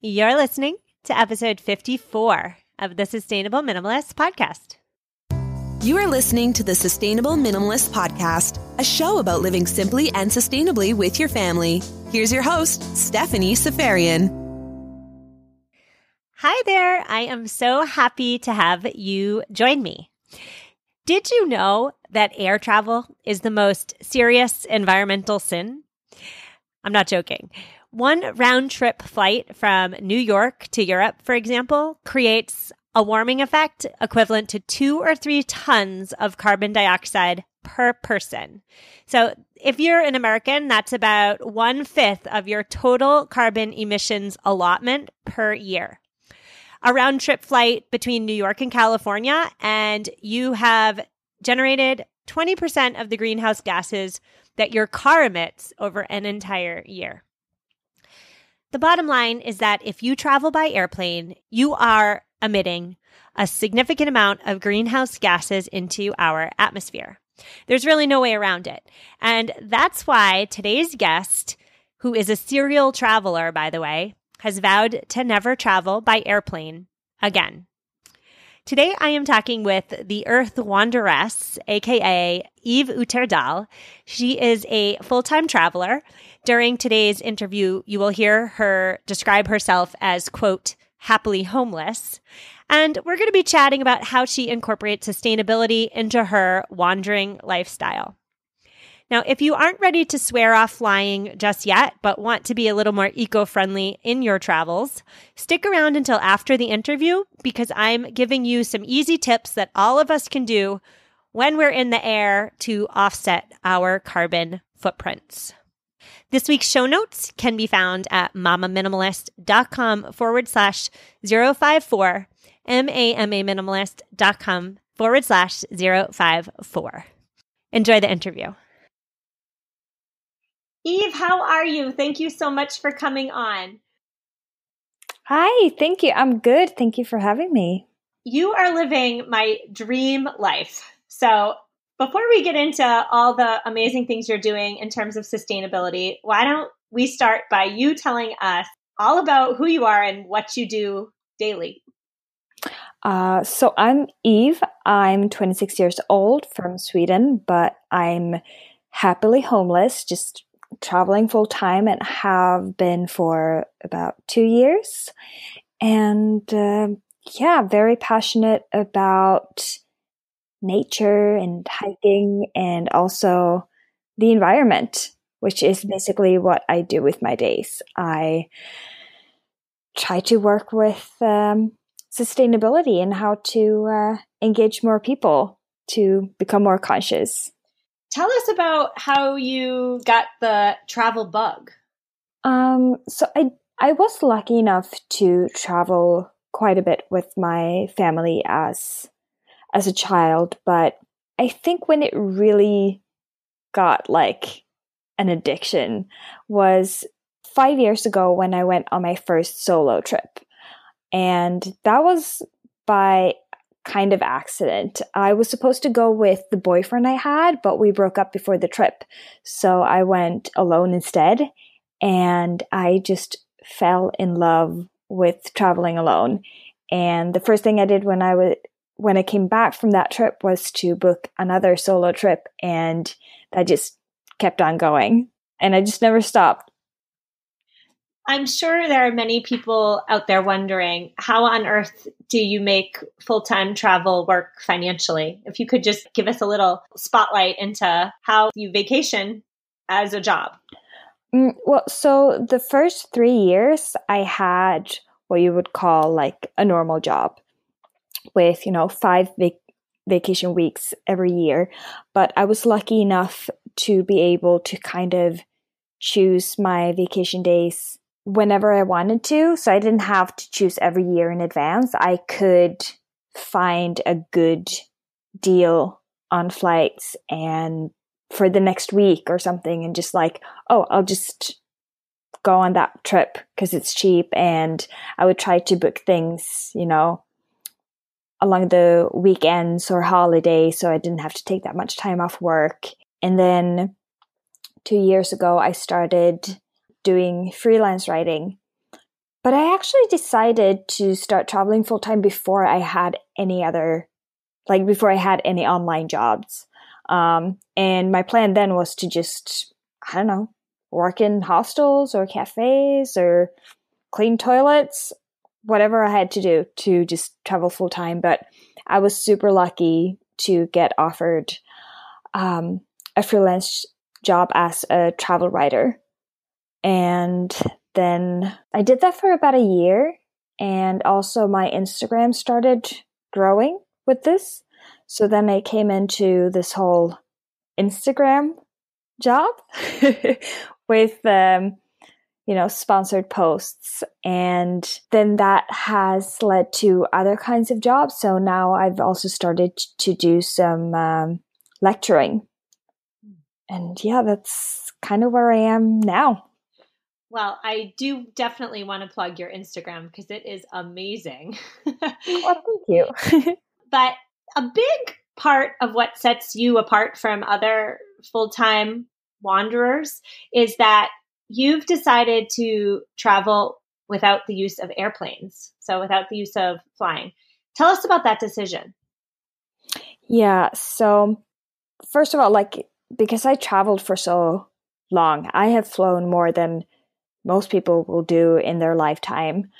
You're listening to episode 54 of the Sustainable Minimalist Podcast. You are listening to the Sustainable Minimalist Podcast, a show about living simply and sustainably with your family. Here's your host, Stephanie Seferian. Hi there. I am so happy to have you join me. Did you know that air travel is the most serious environmental sin? I'm not joking. One round-trip flight from New York to Europe, for example, creates a warming effect equivalent to 2 or 3 tons of carbon dioxide per person. So if you're an American, that's about 1/5 of your total carbon emissions allotment per year. A round-trip flight between New York and California, and you have generated 20% of the greenhouse gases that your car emits over an entire year. The bottom line is that if you travel by airplane, you are emitting a significant amount of greenhouse gases into our atmosphere. There's really no way around it. And that's why today's guest, who is a serial traveler, by the way, has vowed to never travel by airplane again. Today, I am talking with the Earth Wanderess, aka Eve Utterdal. She is a full-time traveler. During today's interview, you will hear her describe herself as, quote, happily homeless. And we're going to be chatting about how she incorporates sustainability into her wandering lifestyle. Now, if you aren't ready to swear off flying just yet, but want to be a little more eco-friendly in your travels, stick around until after the interview because I'm giving you some easy tips that all of us can do when we're in the air to offset our carbon footprints. This week's show notes can be found at mamaminimalist.com/054, mamaminimalist.com/054. Enjoy the interview. Eve, how are you? Thank you so much for coming on. Hi, thank you. I'm good. Thank you for having me. You are living my dream life. So before we get into all the amazing things you're doing in terms of sustainability, why don't we start by you telling us all about who you are and what you do daily? So I'm Eve. I'm 26 years old from Sweden, but I'm happily homeless, just traveling full time and have been for about 2 years. And very passionate about nature and hiking and also the environment, which is basically what I do with my days. I try to work with sustainability and how to engage more people to become more conscious. Tell us about how you got the travel bug. So I was lucky enough to travel quite a bit with my family as a child, but I think when it really got like an addiction was 5 years ago when I went on my first solo trip. And that was by kind of accident. I was supposed to go with the boyfriend I had, but we broke up before the trip. So I went alone instead. And I just fell in love with traveling alone. And the first thing I did when I came back from that trip was to book another solo trip. And that just kept on going. And I just never stopped. I'm sure there are many people out there wondering, how on earth do you make full-time travel work financially? If you could just give us a little spotlight into how you vacation as a job. Well, so the first 3 years I had what you would call like a normal job with, 5 vacation weeks every year. But I was lucky enough to be able to kind of choose my vacation days whenever I wanted to. So I didn't have to choose every year in advance. I could find a good deal on flights and for the next week or something and just like, oh, I'll just go on that trip because it's cheap. And I would try to book things, along the weekends or holidays so I didn't have to take that much time off work. And then 2 years ago, I started doing freelance writing But I actually decided to start traveling full time before I had any other, like before I had any online jobs. And my plan then was to just, I don't know, work in hostels or cafes or clean toilets, whatever I had to do to just travel full time. But I was super lucky to get offered a freelance job as a travel writer. And then I did that for about a year. And also my Instagram started growing with this. So then I came into this whole Instagram job with, sponsored posts. And then that has led to other kinds of jobs. So now I've also started to do some lecturing. And yeah, that's kind of where I am now. Well, I do definitely want to plug your Instagram because it is amazing. Well, thank you. But a big part of what sets you apart from other full-time wanderers is that you've decided to travel without the use of airplanes, so without the use of flying. Tell us about that decision. Yeah, so first of all, because I traveled for so long, I have flown more than most people will do in their lifetime.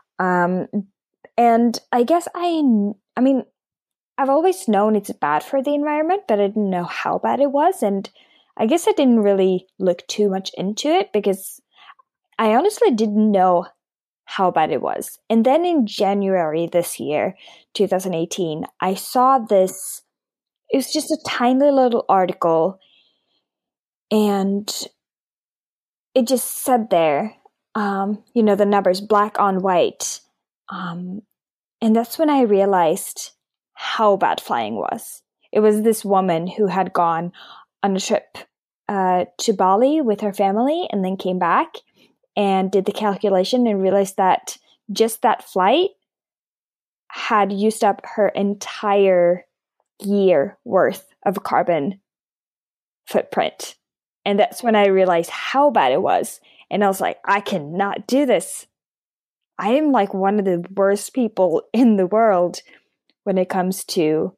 And I guess I've always known it's bad for the environment, but I didn't know how bad it was. And I guess I didn't really look too much into it because I honestly didn't know how bad it was. And then in January this year, 2018, I saw this, it was just a tiny little article, and it just said there, the numbers black on white. And that's when I realized how bad flying was. It was this woman who had gone on a trip to Bali with her family and then came back and did the calculation and realized that just that flight had used up her entire year worth of carbon footprint. And that's when I realized how bad it was. And I was like, I cannot do this. I am like one of the worst people in the world when it comes to,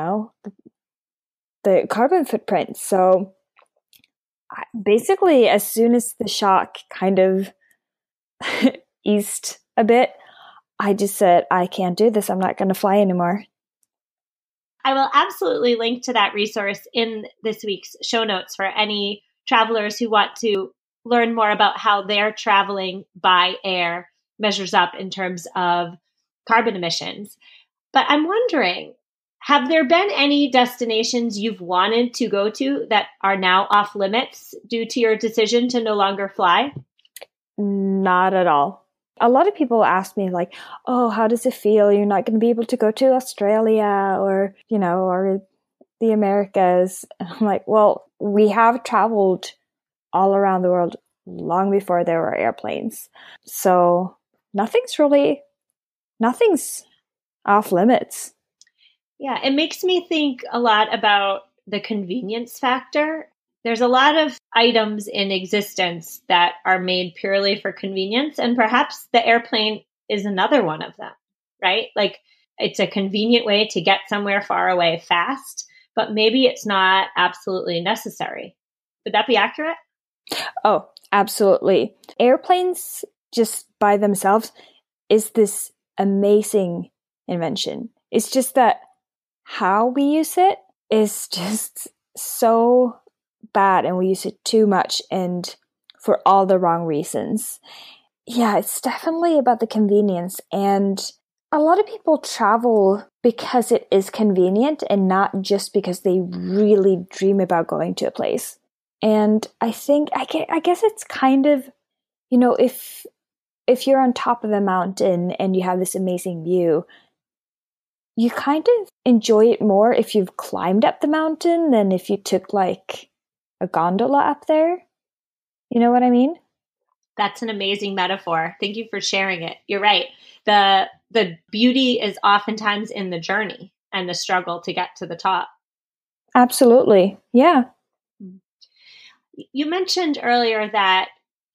the carbon footprint. So basically, as soon as the shock kind of eased a bit, I just said, I can't do this. I'm not going to fly anymore. I will absolutely link to that resource in this week's show notes for any travelers who want to learn more about how their traveling by air measures up in terms of carbon emissions. But I'm wondering, have there been any destinations you've wanted to go to that are now off limits due to your decision to no longer fly? Not at all. A lot of people ask me like, oh, how does it feel? You're not going to be able to go to Australia or the Americas. And I'm like, well, we have traveled all around the world long before there were airplanes. So nothing's off limits. Yeah, it makes me think a lot about the convenience factor. There's a lot of items in existence that are made purely for convenience, and perhaps the airplane is another one of them, right? Like it's a convenient way to get somewhere far away fast, but maybe it's not absolutely necessary. Would that be accurate? Oh, absolutely. Airplanes just by themselves is this amazing invention. It's just that how we use it is just so bad, and we use it too much and for all the wrong reasons. Yeah, it's definitely about the convenience, and a lot of people travel because it is convenient and not just because they really dream about going to a place. And I guess it's kind of, if you're on top of a mountain and you have this amazing view, you kind of enjoy it more if you've climbed up the mountain than if you took like a gondola up there. You know what I mean? That's an amazing metaphor. Thank you for sharing it. You're right. The beauty is oftentimes in the journey and the struggle to get to the top. Absolutely. Yeah. You mentioned earlier that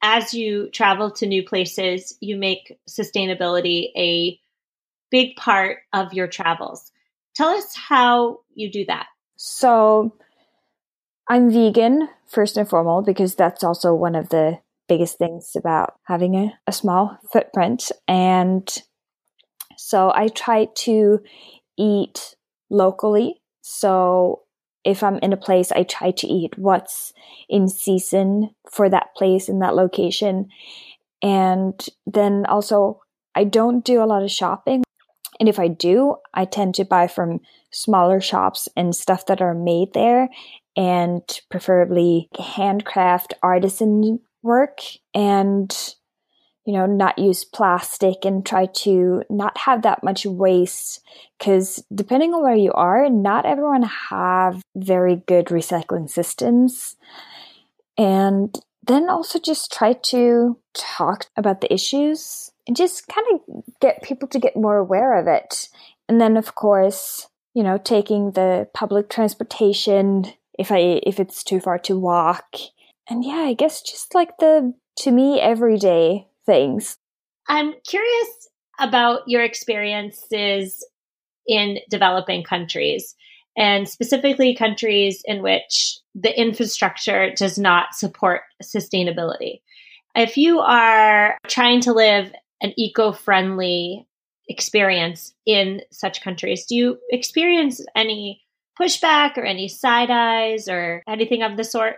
as you travel to new places, you make sustainability a big part of your travels. Tell us how you do that. So I'm vegan, first and foremost, because that's also one of the biggest things about having a small footprint. And so I try to eat locally. So if I'm in a place, I try to eat what's in season for that place in that location. And then also, I don't do a lot of shopping. And if I do, I tend to buy from smaller shops and stuff that are made there, and preferably handcraft artisan work, and not use plastic, and try to not have that much waste, because depending on where you are, not everyone have very good recycling systems. And then also just try to talk about the issues and just kind of get people to get more aware of it. And then of course, taking the public transportation if it's too far to walk. And yeah, I guess just like to me, everyday things. I'm curious about your experiences in developing countries, and specifically countries in which the infrastructure does not support sustainability. If you are trying to live an eco-friendly experience in such countries, do you experience any pushback or any side eyes or anything of the sort?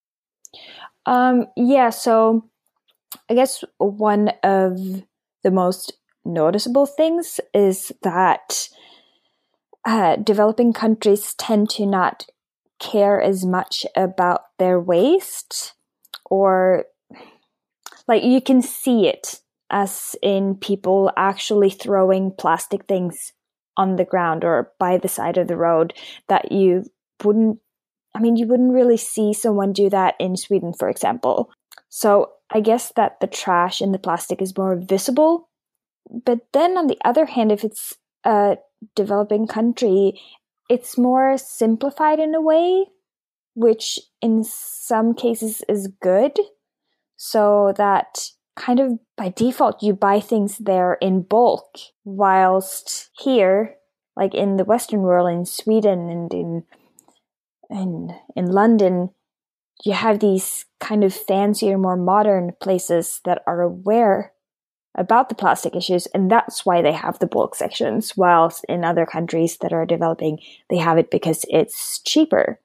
Yeah, so I guess one of the most noticeable things is that developing countries tend to not care as much about their waste, or like you can see it as in people actually throwing plastic things on the ground or by the side of the road that you wouldn't really see someone do that in Sweden, for example. So I guess that the trash and the plastic is more visible. But then on the other hand, if it's a developing country, it's more simplified in a way, which in some cases is good. So that kind of by default, you buy things there in bulk, whilst here, like in the Western world, in Sweden and in London, you have these kind of fancier, more modern places that are aware about the plastic issues, and that's why they have the bulk sections, whilst in other countries that are developing, they have it because it's cheaper.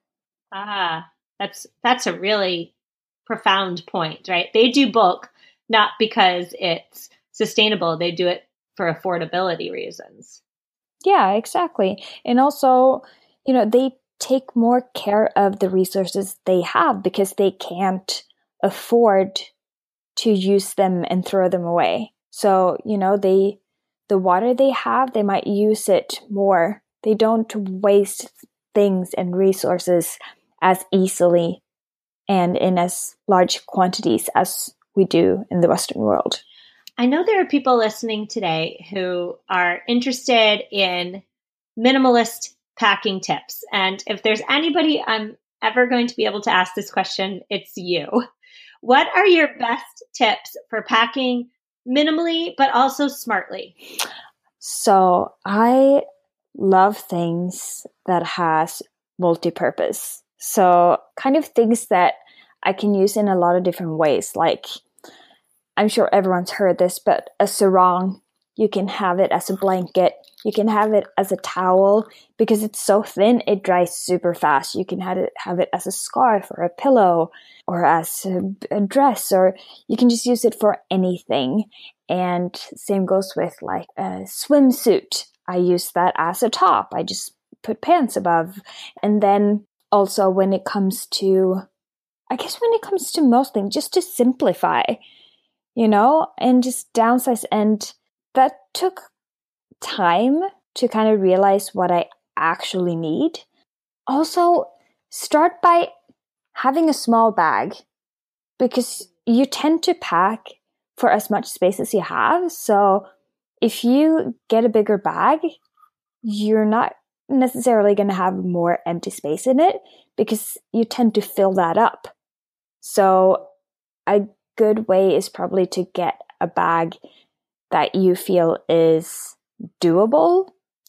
That's a really profound point, right? They do bulk not because it's sustainable, they do it for affordability reasons. Yeah, exactly. And also, they take more care of the resources they have because they can't afford to use them and throw them away. So, the water they have, they might use it more. They don't waste things and resources as easily and in as large quantities as we do in the Western world. I know there are people listening today who are interested in minimalist packing tips. And if there's anybody I'm ever going to be able to ask this question, it's you. What are your best tips for packing minimally, but also smartly? So I love things that has multi-purpose. So kind of things that I can use in a lot of different ways. Like, I'm sure everyone's heard this, but a sarong, you can have it as a blanket. You can have it as a towel because it's so thin, it dries super fast. You can have it as a scarf or a pillow or as a dress, or you can just use it for anything. And same goes with like a swimsuit. I use that as a top. I just put pants above. And then also when it comes to most things, just to simplify, and just downsize. And that took time to kind of realize what I actually need. Also, start by having a small bag because you tend to pack for as much space as you have. So if you get a bigger bag, you're not necessarily going to have more empty space in it because you tend to fill that up. So I good way is probably to get a bag that you feel is doable.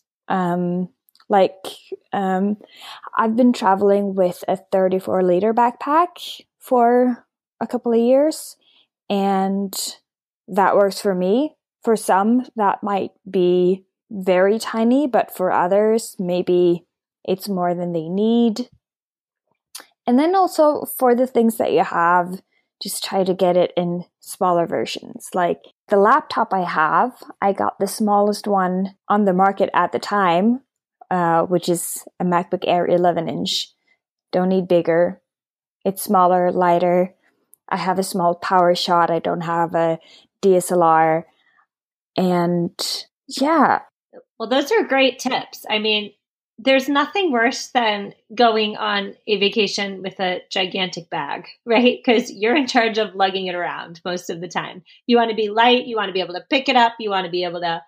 I've been traveling with a 34-liter backpack for a couple of years, and that works for me. For some, that might be very tiny, but for others, maybe it's more than they need. And then also for the things that you have, just try to get it in smaller versions. Like the laptop I have, I got the smallest one on the market at the time, which is a MacBook Air 11-inch. Don't need bigger. It's smaller, lighter. I have a small PowerShot. I don't have a DSLR. And yeah. Well, those are great tips. I mean, there's nothing worse than going on a vacation with a gigantic bag, right? Because you're in charge of lugging it around most of the time. You want to be light. You want to be able to pick it up. You want to be able to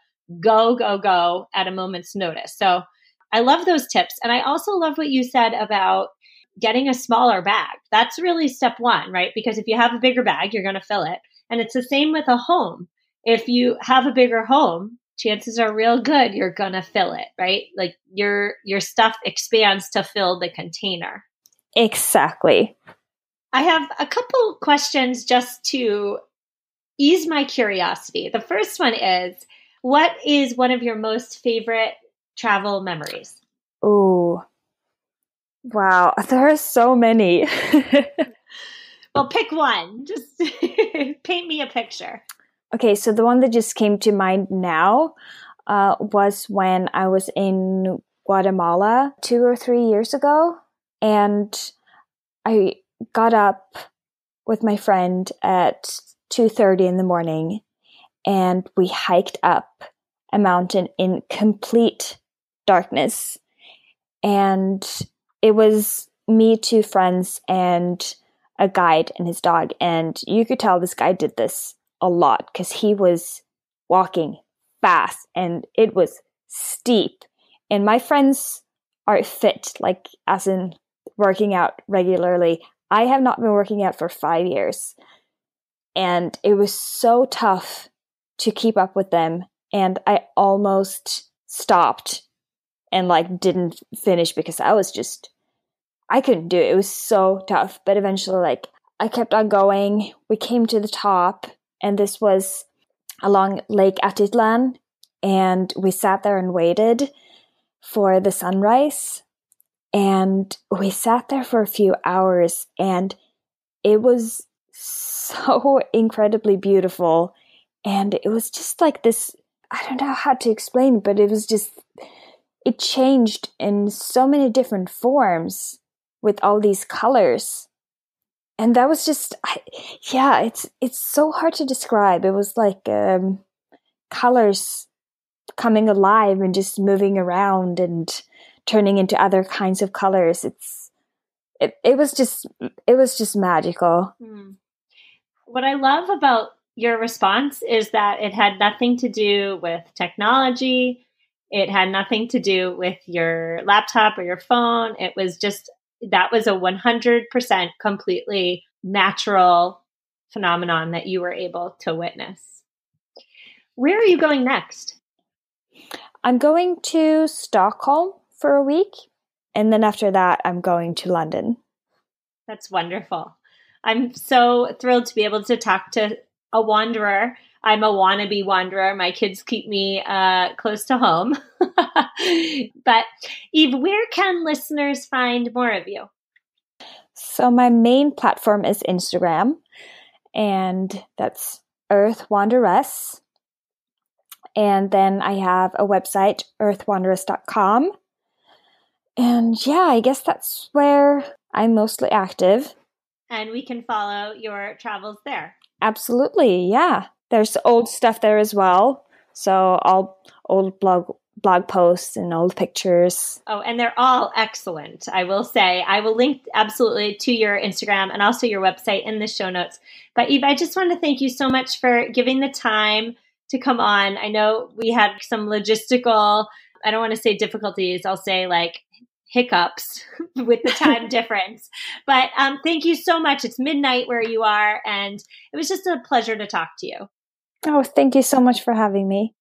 go at a moment's notice. So I love those tips. And I also love what you said about getting a smaller bag. That's really step one, right? Because if you have a bigger bag, you're going to fill it. And it's the same with a home. If you have a bigger home, chances are real good you're going to fill it, right? Like your stuff expands to fill the container. Exactly. I have a couple questions just to ease my curiosity. The first one is, what is one of your most favorite travel memories? Oh, wow. There are so many. Well, pick one. Just paint me a picture. Okay, so the one that just came to mind now was when I was in Guatemala 2 or 3 years ago. And I got up with my friend at 2:30 in the morning, and we hiked up a mountain in complete darkness. And it was me, 2 friends, and a guide and his dog. And you could tell this guy did this a lot because he was walking fast and it was steep. And my friends are fit, like as in working out regularly. I have not been working out for 5 years. And it was so tough to keep up with them. And I almost stopped and like didn't finish because I couldn't do it. It was so tough. But eventually, like, I kept on going. We came to the top, and this was along Lake Atitlan. And we sat there and waited for the sunrise. And we sat there for a few hours, and it was so incredibly beautiful. And it was just like this, I don't know how to explain, but it was just, it changed in so many different forms with all these colors. And that was just, it's so hard to describe. It was like colors coming alive and just moving around and turning into other kinds of colors. It was just magical. What I love about your response is that it had nothing to do with technology. It had nothing to do with your laptop or your phone. It was just, that was a 100% completely natural phenomenon that you were able to witness. Where are you going next? I'm going to Stockholm for a week. And then after that, I'm going to London. That's wonderful. I'm so thrilled to be able to talk to a wanderer. I'm a wannabe wanderer. My kids keep me close to home. But Eve, where can listeners find more of you? So my main platform is Instagram, and that's Earth Wanderess. And then I have a website, earthwanderess.com. And yeah, I guess that's where I'm mostly active. And we can follow your travels there. Absolutely, yeah. There's old stuff there as well. So all old blog posts and old pictures. Oh, and they're all excellent. I will say, I will link absolutely to your Instagram and also your website in the show notes. But Eve, I just want to thank you so much for giving the time to come on. I know we had some logistical, I don't want to say difficulties, I'll say like hiccups with the time difference. But thank you so much. It's midnight where you are, and it was just a pleasure to talk to you. Oh, thank you so much for having me.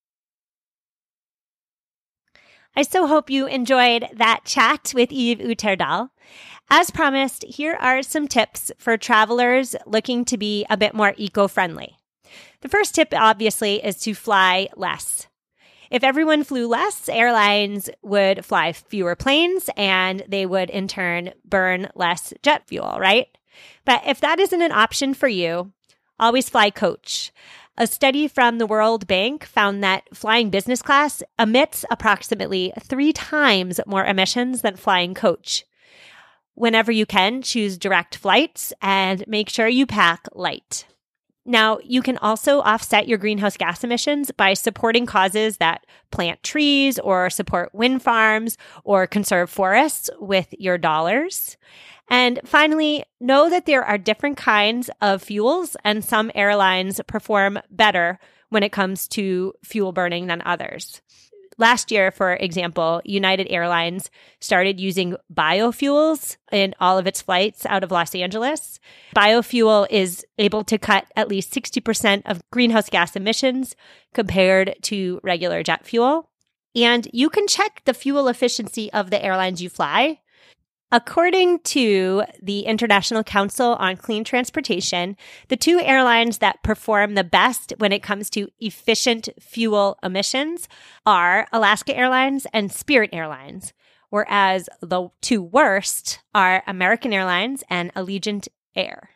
I so hope you enjoyed that chat with Eve Utterdal. As promised, here are some tips for travelers looking to be a bit more eco-friendly. The first tip, obviously, is to fly less. If everyone flew less, airlines would fly fewer planes and they would in turn burn less jet fuel, right? But if that isn't an option for you, always fly coach. A study from the World Bank found that flying business class emits approximately 3 times more emissions than flying coach. Whenever you can, choose direct flights and make sure you pack light. Now, you can also offset your greenhouse gas emissions by supporting causes that plant trees or support wind farms or conserve forests with your dollars. And finally, know that there are different kinds of fuels, and some airlines perform better when it comes to fuel burning than others. Last year, for example, United Airlines started using biofuels in all of its flights out of Los Angeles. Biofuel is able to cut at least 60% of greenhouse gas emissions compared to regular jet fuel. And you can check the fuel efficiency of the airlines you fly. According to the International Council on Clean Transportation, the 2 airlines that perform the best when it comes to efficient fuel emissions are Alaska Airlines and Spirit Airlines, whereas the 2 worst are American Airlines and Allegiant Air.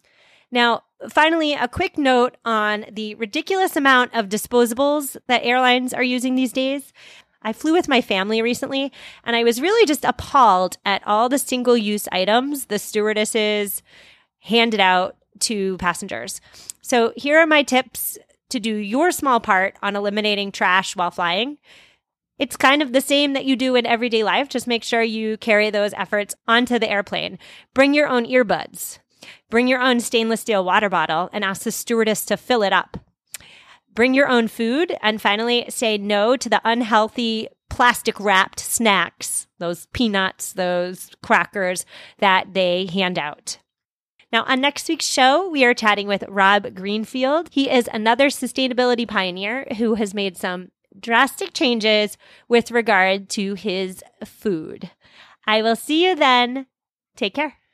Now, finally, a quick note on the ridiculous amount of disposables that airlines are using these days. I flew with my family recently, and I was really just appalled at all the single-use items the stewardesses handed out to passengers. So here are my tips to do your small part on eliminating trash while flying. It's kind of the same that you do in everyday life. Just make sure you carry those efforts onto the airplane. Bring your own earbuds. Bring your own stainless steel water bottle and ask the stewardess to fill it up. Bring your own food, and finally, say no to the unhealthy plastic-wrapped snacks, those peanuts, those crackers that they hand out. Now, on next week's show, we are chatting with Rob Greenfield. He is another sustainability pioneer who has made some drastic changes with regard to his food. I will see you then. Take care.